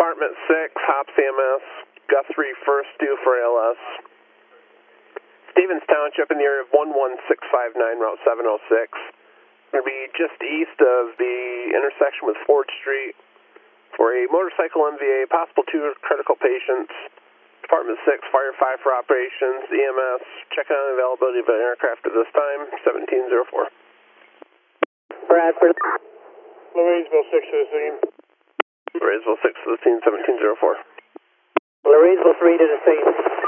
Department 6, HOPS EMS, Guthrie first due for ALS. Stevens Township in the area of 11659, Route 706. Going to be just east of the intersection with Ford Street for a motorcycle MVA, possible 2 critical patients. Department 6, Fire 5 for operations, EMS, checking on availability of an aircraft at this time, 1704. Bradford. Louisville 6 to the scene. Louisville 6 to the scene, 1704. Louisville 3 to the scene.